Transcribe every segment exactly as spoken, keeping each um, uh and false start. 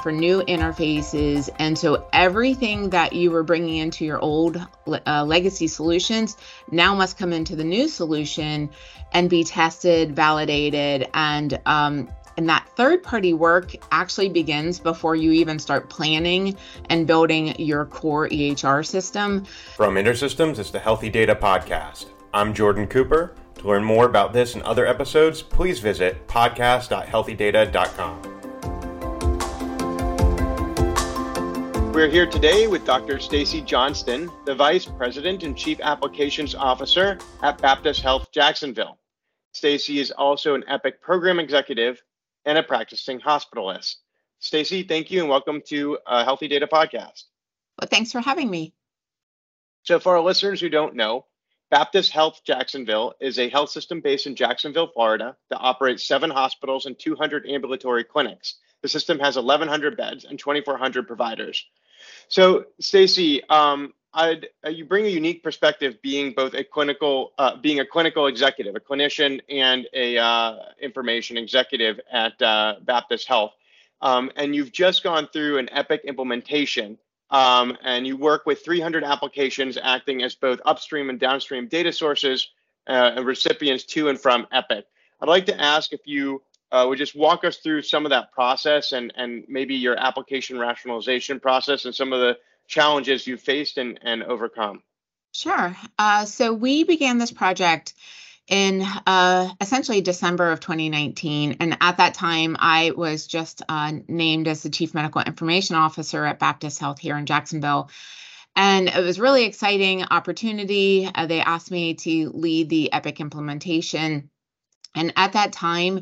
for new interfaces. And so everything that you were bringing into your old uh, legacy solutions now must come into the new solution and be tested, validated, and um, and that third-party work actually begins before you even start planning and building your core E H R system. From InterSystems, it's the Healthy Data Podcast. I'm Jordan Cooper. To learn more about this and other episodes, please visit podcast dot healthy data dot com. We're here today with Doctor Stacy Johnston, the Vice President and Chief Applications Officer at Baptist Health Jacksonville. Stacy is also an Epic Program Executive and a practicing hospitalist. Stacy, thank you and welcome to a Healthy Data Podcast. Well, thanks for having me. So for our listeners who don't know, Baptist Health Jacksonville is a health system based in Jacksonville, Florida, that operates seven hospitals and two hundred ambulatory clinics. The system has eleven hundred beds and twenty-four hundred providers. So, Stacy, um, I'd, uh, you bring a unique perspective, being both a clinical, uh, being a clinical executive, a clinician, and a uh, information executive at uh, Baptist Health, um, and you've just gone through an Epic implementation. Um, and you work with three hundred applications acting as both upstream and downstream data sources uh, and recipients to and from Epic. I'd like to ask if you uh, would just walk us through some of that process and, and maybe your application rationalization process and some of the challenges you faced and, and overcome. Sure. Uh, so we began this project in uh, essentially December of twenty nineteen. And at that time, I was just uh, named as the Chief Medical Information Officer at Baptist Health here in Jacksonville. And it was really exciting opportunity. Uh, they asked me to lead the Epic implementation. And at that time,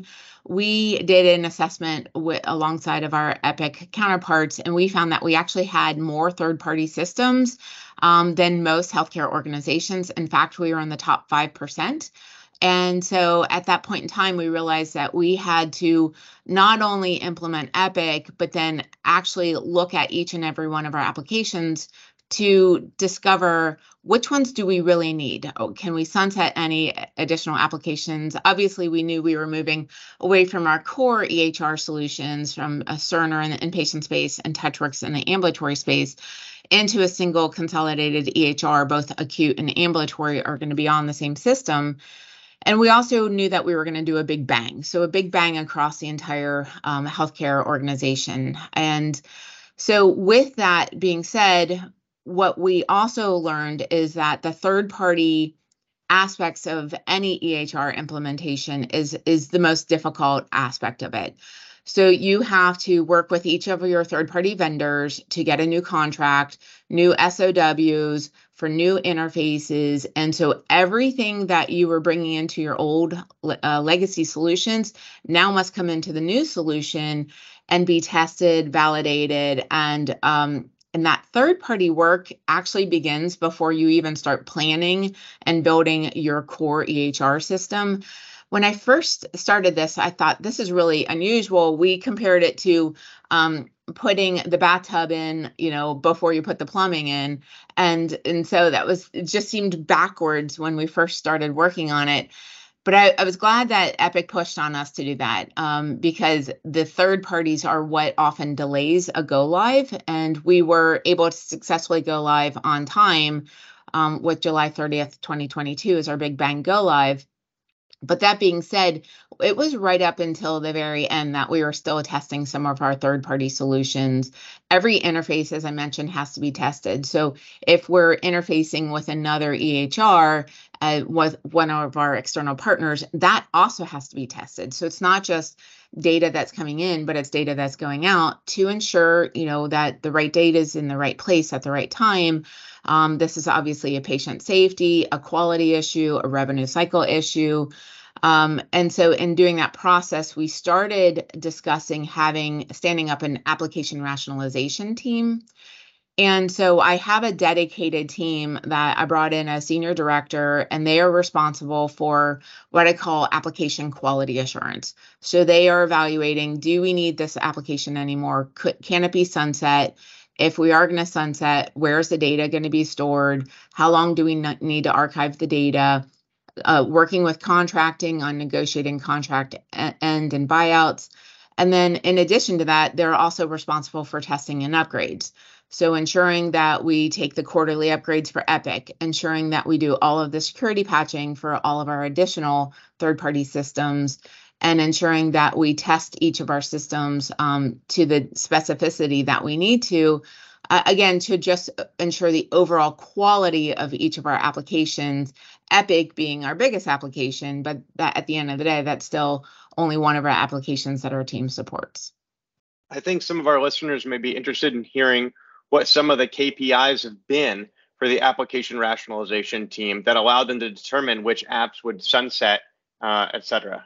we did an assessment with, alongside of our Epic counterparts, and we found that we actually had more third-party systems um, than most healthcare organizations. In fact, we were in the top five percent. And so at that point in time, we realized that we had to not only implement Epic, but then actually look at each and every one of our applications to discover which ones do we really need. Oh, can we sunset any additional applications? Obviously, we knew we were moving away from our core E H R solutions, from a Cerner in the inpatient space and TouchWorks in the ambulatory space, into a single consolidated E H R. Both acute and ambulatory are going to be on the same system. And we also knew that we were going to do a big bang. So a big bang across the entire um, healthcare organization. And so with that being said, what we also learned is that the third party aspects of any E H R implementation is, is the most difficult aspect of it. So you have to work with each of your third party vendors to get a new contract, new S O Ws for new interfaces. And so everything that you were bringing into your old uh, legacy solutions now must come into the new solution and be tested, validated, and um, and that third-party work actually begins before you even start planning and building your core E H R system. When I first started this, I thought this is really unusual. We compared it to um, putting the bathtub in, you know, before you put the plumbing in. And, and so that was, it just seemed backwards when we first started working on it. But I, I was glad that Epic pushed on us to do that um, because the third parties are what often delays a go live. And we were able to successfully go live on time um, with July thirtieth, twenty twenty-two as our big bang go live. But that being said, it was right up until the very end that we were still testing some of our third-party solutions. Every interface, as I mentioned, has to be tested. So if we're interfacing with another E H R, uh, with one of our external partners, that also has to be tested. So it's not just data that's coming in, but it's data that's going out to ensure, you know, that the right data is in the right place at the right time. Um, this is obviously a patient safety, a quality issue, a revenue cycle issue. Um, and so in doing that process, we started discussing having, standing up an application rationalization team. And so I have a dedicated team that I brought in as senior director, and they are responsible for what I call application quality assurance. So they are evaluating, do we need this application anymore? Could, can it be sunset? If we are going to sunset, where's the data going to be stored? How long do we need to archive the data? Uh, working with contracting on negotiating contract end and buyouts. And then in addition to that, they're also responsible for testing and upgrades. So ensuring that we take the quarterly upgrades for Epic, ensuring that we do all of the security patching for all of our additional third-party systems, and ensuring that we test each of our systems um, to the specificity that we need to, uh, again, to just ensure the overall quality of each of our applications, Epic being our biggest application, but that at the end of the day, that's still only one of our applications that our team supports. I think some of our listeners may be interested in hearing what some of the K P Is have been for the application rationalization team that allowed them to determine which apps would sunset, uh, et cetera.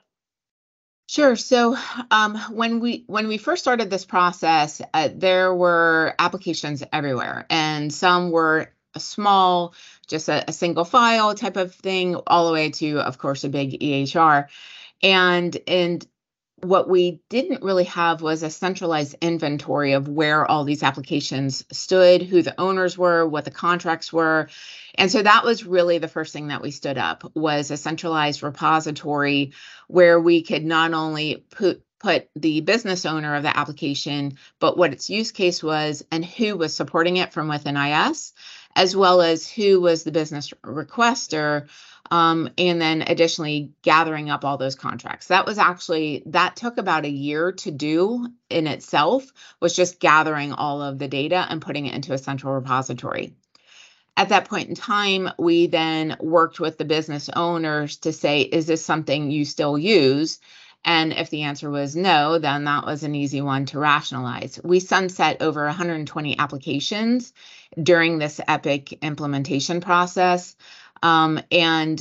Sure. So um, when we when we first started this process, uh, there were applications everywhere, and some were small, just a, a single file type of thing, all the way to, of course, a big E H R. And and what we didn't really have was a centralized inventory of where all these applications stood, who the owners were, what the contracts were. And so that was really the first thing that we stood up, was a centralized repository where we could not only put put the business owner of the application, but what its use case was and who was supporting it from within I S, as well as who was the business requester. Um, and then additionally gathering up all those contracts. That was actually, that took about a year to do in itself, was just gathering all of the data and putting it into a central repository. At that point in time, we then worked with the business owners to say, is this something you still use? And if the answer was no, then that was an easy one to rationalize. We sunset over one hundred twenty applications during this Epic implementation process. Um, and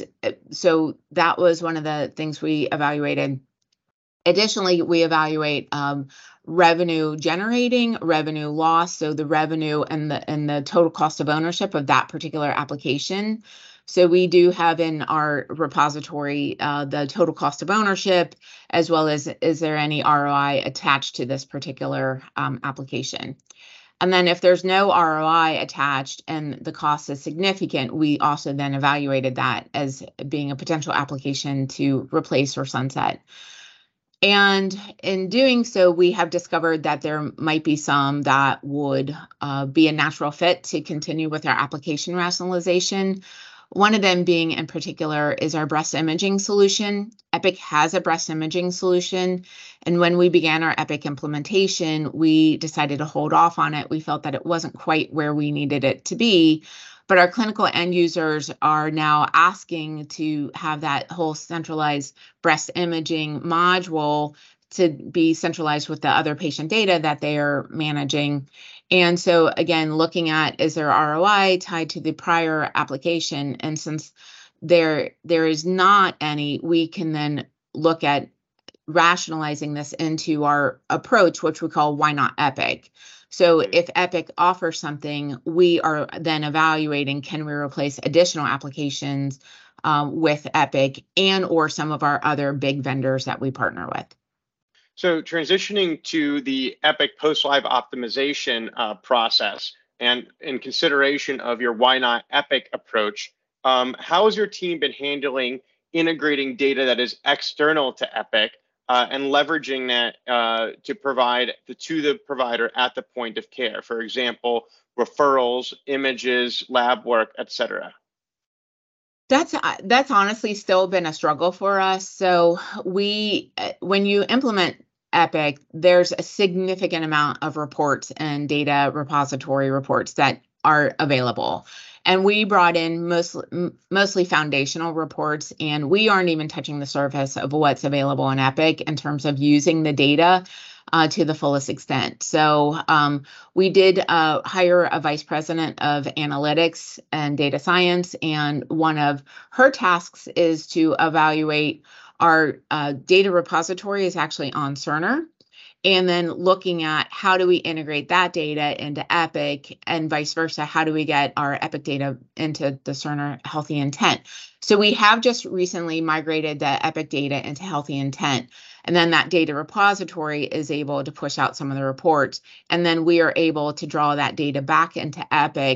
so that was one of the things we evaluated. Additionally, we evaluate um, revenue generating, revenue loss, so the revenue and the and the total cost of ownership of that particular application. So we do have in our repository uh, the total cost of ownership, as well as is there any R O I attached to this particular um, application. And then if there's no R O I attached and the cost is significant, we also then evaluated that as being a potential application to replace or sunset. And in doing so, we have discovered that there might be some that would uh, be a natural fit to continue with our application rationalization. One of them being in particular is our breast imaging solution. Epic has a breast imaging solution. And when we began our Epic implementation, we decided to hold off on it. We felt that it wasn't quite where we needed it to be. But our clinical end users are now asking to have that whole centralized breast imaging module to be centralized with the other patient data that they are managing. And so again, looking at, is there R O I tied to the prior application? And since there there is not any, we can then look at rationalizing this into our approach, which we call Why Not Epic? So if Epic offers something, we are then evaluating, can we replace additional applications um, with Epic and or some of our other big vendors that we partner with. So transitioning to the Epic post-live optimization uh, process, and in consideration of your Why Not Epic approach, um, how has your team been handling integrating data that is external to Epic uh, and leveraging that uh, to provide the, to the provider at the point of care? For example, referrals, images, lab work, et cetera. That's that's honestly still been a struggle for us. So we, when you implement Epic, there's a significant amount of reports and data repository reports that are available. And we brought in mostly, mostly foundational reports, and we aren't even touching the surface of what's available in Epic in terms of using the data uh, to the fullest extent. So um, we did uh, hire a vice president of analytics and data science, and one of her tasks is to evaluate our uh, data repository is actually on Cerner, and then looking at how do we integrate that data into Epic and vice versa. How do we get our Epic data into the Cerner Healthy Intent? So we have just recently migrated the Epic data into Healthy Intent. And then that data repository is able to push out some of the reports. And then we are able to draw that data back into Epic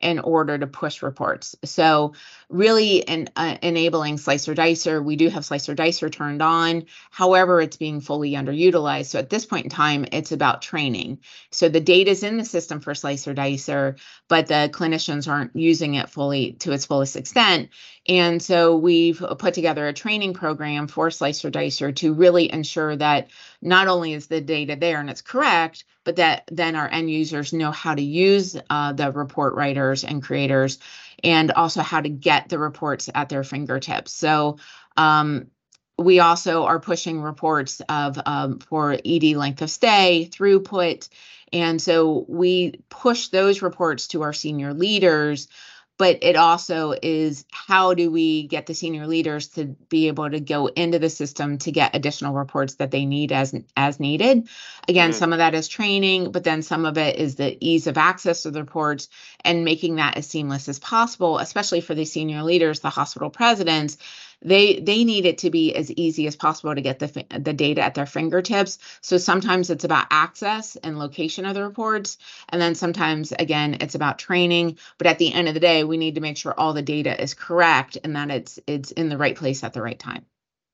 in order to push reports. So really in, uh, enabling Slicer Dicer, we do have Slicer Dicer turned on. However, it's being fully underutilized. So at this point in time, it's about training. So the data is in the system for Slicer Dicer, but the clinicians aren't using it fully to its fullest extent. And so we've put together a training program for Slicer Dicer to really ensure that not only is the data there and it's correct, but that then our end users know how to use uh, the report writers and creators, and also how to get the reports at their fingertips. So um, we also are pushing reports of um, for E D length of stay, throughput. And so we push those reports to our senior leaders, but it also is how do we get the senior leaders to be able to go into the system to get additional reports that they need as as needed. Again, mm-hmm. Some of that is training, but then some of it is the ease of access to the reports and making that as seamless as possible, especially for the senior leaders, the hospital presidents. They they need it to be as easy as possible to get the the data at their fingertips. So sometimes it's about access and location of the reports. And then sometimes, again, it's about training. But at the end of the day, we need to make sure all the data is correct and that it's it's in the right place at the right time.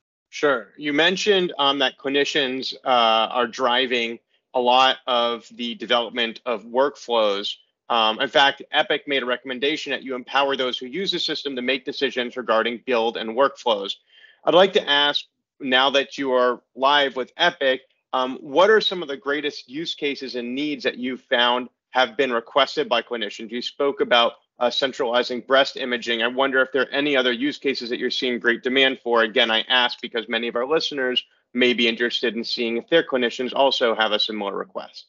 Sure. You mentioned um, that clinicians uh, are driving a lot of the development of workflows. Um, in fact, Epic made a recommendation that you empower those who use the system to make decisions regarding build and workflows. I'd like to ask, now that you are live with Epic, um, what are some of the greatest use cases and needs that you've found have been requested by clinicians? You spoke about uh, centralizing breast imaging. I wonder if there are any other use cases that you're seeing great demand for. Again, I ask because many of our listeners may be interested in seeing if their clinicians also have a similar request.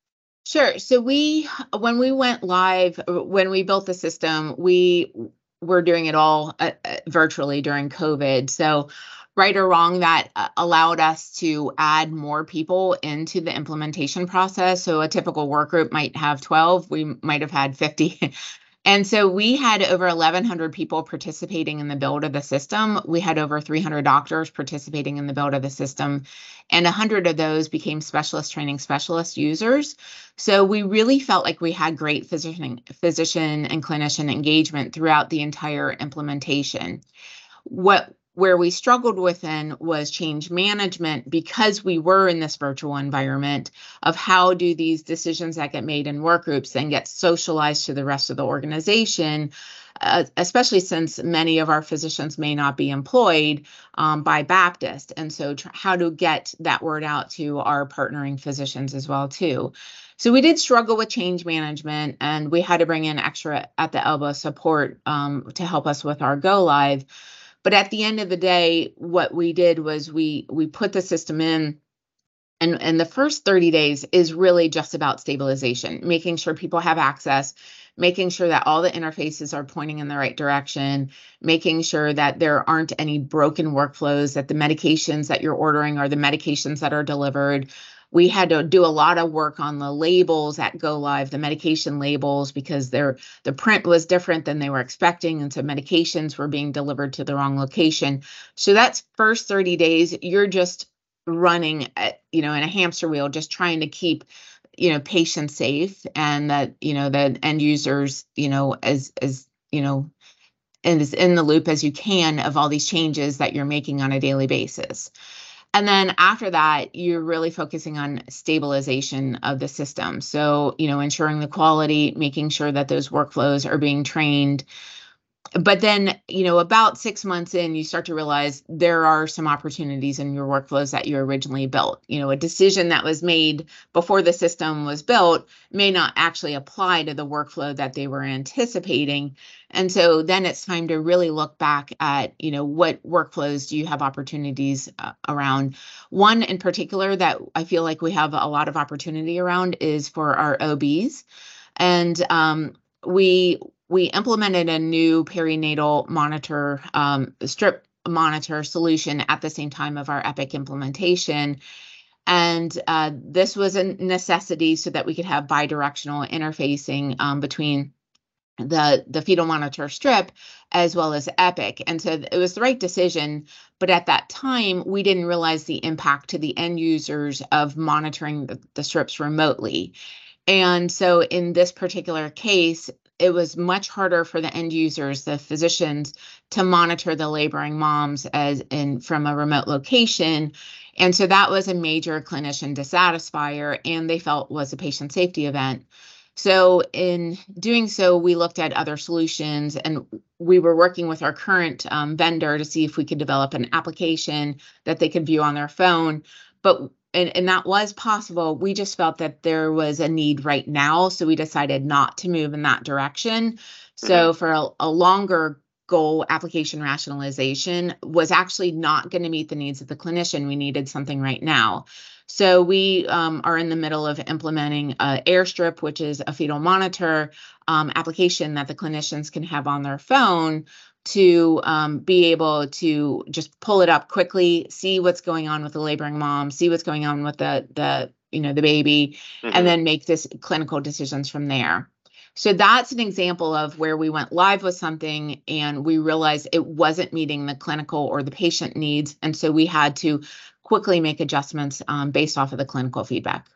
Sure. So we, when we went live, when we built the system, we were doing it all uh, virtually during COVID. So right or wrong, that uh, allowed us to add more people into the implementation process. So a typical work group might have twelve, we might have had fifty. And so we had over eleven hundred people participating in the build of the system. We had over three hundred doctors participating in the build of the system, and one hundred of those became specialist training specialist users. So we really felt like we had great physician, physician and clinician engagement throughout the entire implementation. What Where we struggled within was change management, because we were in this virtual environment of how do these decisions that get made in work groups then get socialized to the rest of the organization, uh, especially since many of our physicians may not be employed um, by Baptist. And so tr- how to get that word out to our partnering physicians as well too. So we did struggle with change management, and we had to bring in extra at the elbow support um, to help us with our go live. But at the end of the day, what we did was we we put the system in, and, and the first thirty days is really just about stabilization, making sure people have access, making sure that all the interfaces are pointing in the right direction, making sure that there aren't any broken workflows, that the medications that you're ordering are the medications that are delivered. We had to do a lot of work on the labels at Go Live, the medication labels, because they're, the print was different than they were expecting. And so medications were being delivered to the wrong location. So that's first thirty days, you're just running, at, you know, in a hamster wheel, just trying to keep, you know, patients safe, and that, you know, the end users, you know, as, as, you know, and as in the loop as you can of all these changes that you're making on a daily basis. And then after that, you're really focusing on stabilization of the system. So, you know, ensuring the quality, making sure that those workflows are being trained. But then, you know, about six months in, you start to realize there are some opportunities in your workflows that you originally built. You know, a decision that was made before the system was built may not actually apply to the workflow that they were anticipating. And so then it's time to really look back at, you know, what workflows do you have opportunities uh, around? One in particular that I feel like we have a lot of opportunity around is for our O Bs. And um, we we implemented a new perinatal monitor, um, strip monitor solution at the same time of our Epic implementation. And uh, this was a necessity so that we could have bidirectional interfacing um, between the, the fetal monitor strip as well as Epic. And so it was the right decision. But at that time, we didn't realize the impact to the end users of monitoring the, the strips remotely. And so in this particular case, it was much harder for the end users, the physicians, to monitor the laboring moms as in from a remote location. And so that was a major clinician dissatisfier, and they felt was a patient safety event. So in doing so, we looked at other solutions, and we were working with our current um, vendor to see if we could develop an application that they could view on their phone. But and, and that was possible. We just felt that there was a need right now, so we decided not to move in that direction. So Mhm. for a, a longer goal, application rationalization was actually not going to meet the needs of the clinician. We needed something right now. So we um, are in the middle of implementing uh, Airstrip, which is a fetal monitor um, application that the clinicians can have on their phone to um, be able to just pull it up quickly, see what's going on with the laboring mom, see what's going on with the the you know the baby, Mhm. and then make this clinical decisions from there. So that's an example of where we went live with something and we realized it wasn't meeting the clinical or the patient needs. And so we had to quickly make adjustments um, based off of the clinical feedback.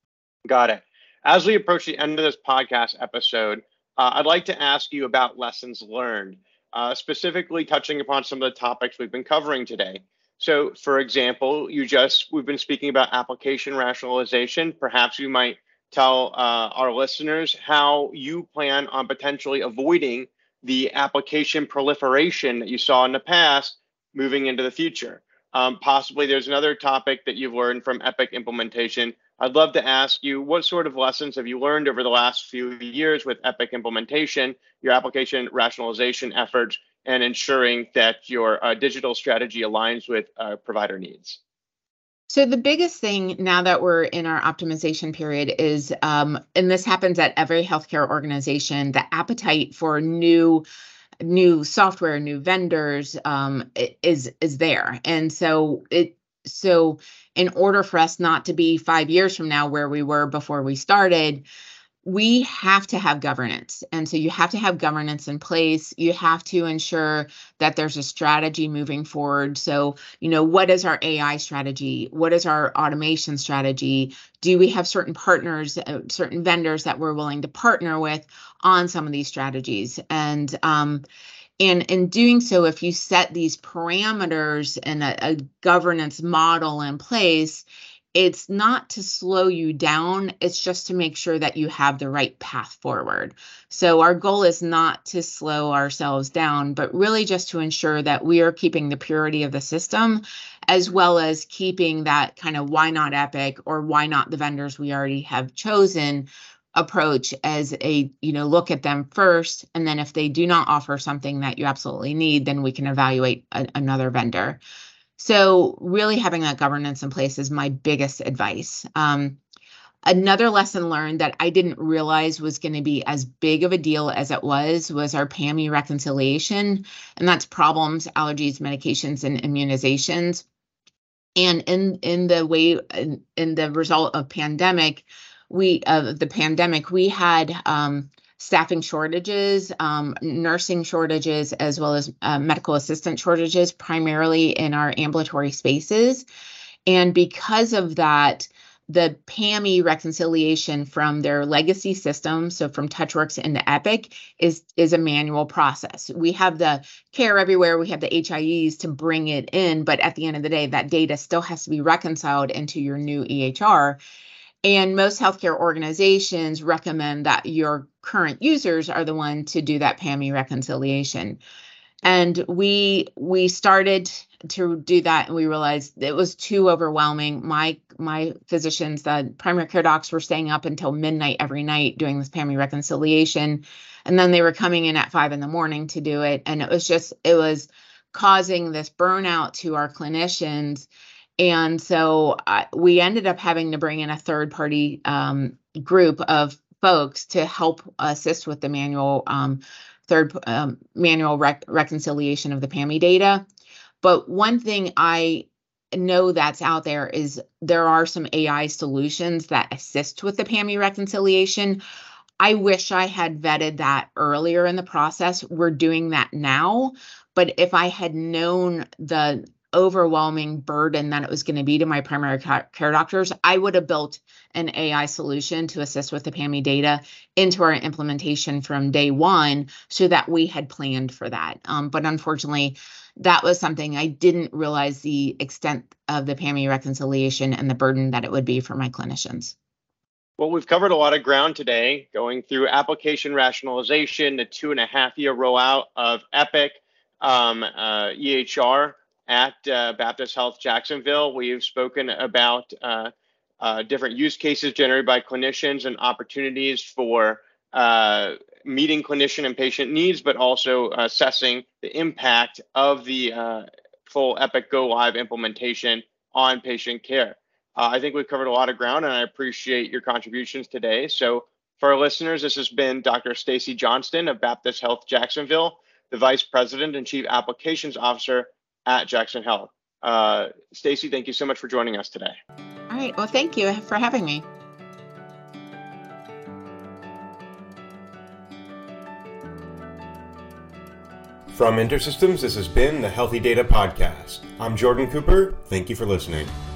Got it. As we approach the end of this podcast episode, uh, I'd like to ask you about lessons learned, uh, specifically touching upon some of the topics we've been covering today. So, for example, you just we've been speaking about application rationalization. Perhaps you might tell uh, our listeners how you plan on potentially avoiding the application proliferation that you saw in the past moving into the future. Um, possibly there's another topic that you've learned from Epic implementation. I'd love to ask you, what sort of lessons have you learned over the last few years with Epic implementation, your application rationalization efforts, and ensuring that your uh, digital strategy aligns with uh, provider needs? So the biggest thing now that we're in our optimization period is, um, and this happens at every healthcare organization, the appetite for new new software, new vendors um, is is there, and so it so in order for us not to be five years from now where we were before we started, we have to have governance. And so you have to have governance in place. You have to ensure that there's a strategy moving forward. So, you know, what is our A I strategy? What is our automation strategy? Do we have certain partners, uh, certain vendors that we're willing to partner with on some of these strategies? And um, and in doing so, if you set these parameters and a, a governance model in place, it's not to slow you down. It's just to make sure that you have the right path forward. So our goal is not to slow ourselves down, but really just to ensure that we are keeping the purity of the system, as well as keeping that kind of why not Epic or why not the vendors we already have chosen approach as a, you know, look at them first. And then if they do not offer something that you absolutely need, then we can evaluate a, another vendor. So really having that governance in place is my biggest advice. Um, another lesson learned that I didn't realize was going to be as big of a deal as it was, was our P A M I reconciliation, and that's problems, allergies, medications, and immunizations. And in in the way in, in the result of pandemic, we of uh, the pandemic, we had um, staffing shortages, um, nursing shortages, as well as uh, medical assistant shortages, primarily in our ambulatory spaces. And because of that, the P A M I reconciliation from their legacy system, so from TouchWorks into Epic, is, is a manual process. We have the Care Everywhere, we have the H I Es to bring it in, but at the end of the day, that data still has to be reconciled into your new E H R. And most healthcare organizations recommend that your current users are the one to do that P A M I reconciliation. And we we started to do that, and we realized it was too overwhelming. My my physicians, the primary care docs, were staying up until midnight every night doing this P A M I reconciliation, and then they were coming in at five in the morning to do it. And it was just it was causing this burnout to our clinicians. And so uh, we ended up having to bring in a third party um, group of folks to help assist with the manual um, third um, manual rec- reconciliation of the P A M I data. But one thing I know that's out there is there are some A I solutions that assist with the P A M I reconciliation. I wish I had vetted that earlier in the process. We're doing that now. But if I had known the overwhelming burden that it was going to be to my primary care doctors, I would have built an A I solution to assist with the P A M I data into our implementation from day one so that we had planned for that. Um, but unfortunately, that was something I didn't realize the extent of the P A M I reconciliation and the burden that it would be for my clinicians. Well, we've covered a lot of ground today, going through application rationalization, the two and a half year rollout of Epic um, uh, E H R at uh, Baptist Health Jacksonville. We've spoken about uh, uh, different use cases generated by clinicians and opportunities for uh, meeting clinician and patient needs, but also assessing the impact of the uh, full Epic Go Live implementation on patient care. Uh, I think we've covered a lot of ground, and I appreciate your contributions today. So for our listeners, this has been Doctor Stacy Johnston of Baptist Health Jacksonville, the Vice President and Chief Applications Officer at Jackson Health. Uh, Stacy, thank you so much for joining us today. All right. Well, thank you for having me. From InterSystems, this has been the Healthy Data Podcast. I'm Jordan Cooper. Thank you for listening.